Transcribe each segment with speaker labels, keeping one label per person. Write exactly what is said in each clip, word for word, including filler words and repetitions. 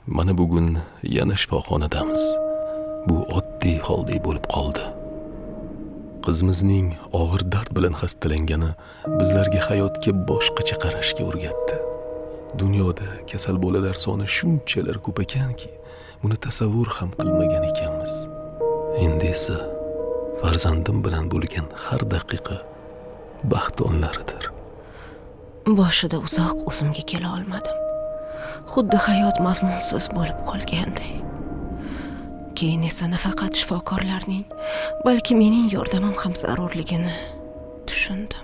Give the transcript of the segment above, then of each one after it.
Speaker 1: Mana bugun yana shifoxonadamiz. Bu oddiy holdek bo'lib qoldi. Qizimizning og'ir dard bilan xastalangani bizlarga hayotga boshqacha qarashga o'rgatdi. Dunyoda kasal bolalar soni shunchalar ko'p ekanki, buni tasavvur ham qilmagan ekanmiz. Endi esa farzandim bilan bo'lgan har daqiqa baxt onlaridir.
Speaker 2: Boshida uzoq o'zimga kela olmadim. Xuddi hayot mazmunsiz bo'lib qolganday. Keyin esa nafaqat shifokorlarning, balki mening yordamim ham zarurligini tushundim.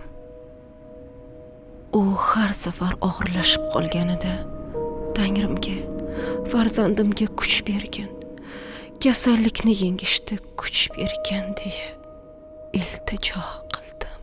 Speaker 2: U har safar og'irlashib qolganida Tangrimga, farzandimga kuch bergin, kasallikni yengishda kuch bergin deya iltijo qildim.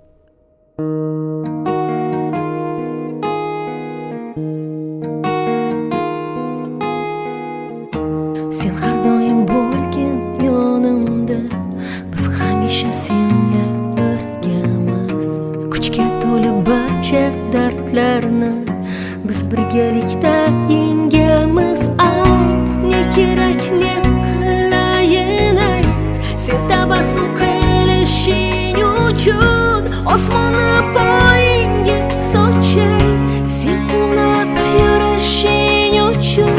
Speaker 2: Sen har doim bo'lgin yonimda, biz hamisha senla birgamiz. Kuchga to'la barcha dardlarni biz birgalikda yengamiz. Ayt, ne kerak, ne qilayin ayt. Sen tabassum qilishing uchun osmonni poyingga sochay. Sen quvnab yurishing uchun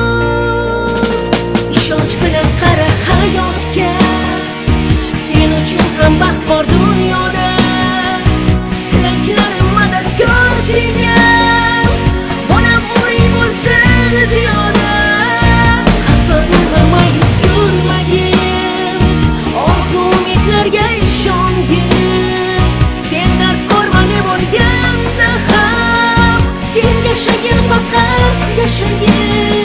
Speaker 2: ishonch bilan qara hayotga. Sen uchun ham baxt bor dunyoda. Tilaklarim madadkor senga. Bolam umring bo'lsin ziyoda. Xafa bo'lma, ma'yus yurmagin. Orzu umidlarga ishongin. Sen dard ko'rmali bo'lganda ham sen yashagin, faqat yashagin.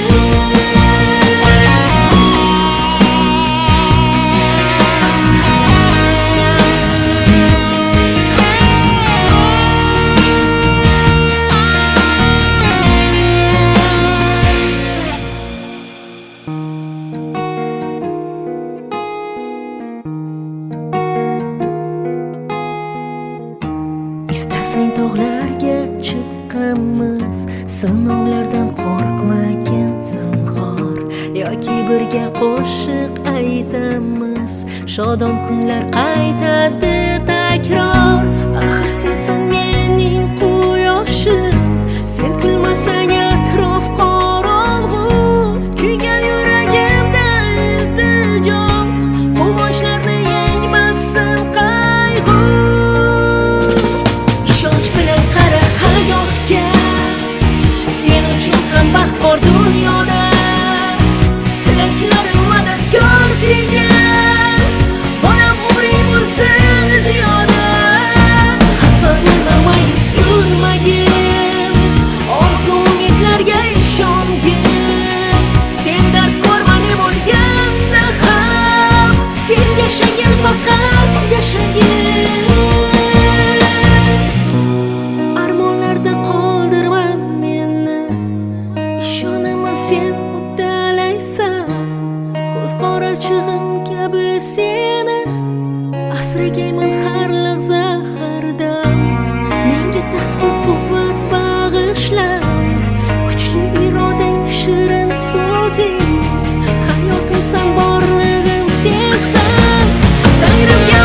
Speaker 2: Istasang tog'larga chiqqanmiz, sinovlardan qo'rqmagin zinhor. Yoki birga qo'shiq aytamiz, shodon kunlar qaytadi takror. Axir sensan mening quyoshim, sen kulmasang atrof qorong'u. Kuygan yuragimda iltijo, quvonchlarni yengmasin qayg'u. Ham baxt bor dunyoda. Tilaklarim madadkor senga. Bolam umring bo'lsin ziyoda. Xafa bo'lma, ma'yus yurmagin. Orzu umidlarga ishongin. Sen dard ko'rmali bo'lganda ham sen yashagin, faqat yashagin. Armonlarda qoldirma meni. Sen uddalaysan, ko'z qorachig'im kabi seni. Asragayman har lahza har dam. Menga taskin quvvat bag'ishlar, kuchli irodang, shirin so'zing. Hayotimsan, borlig'im sensan. Tangrimga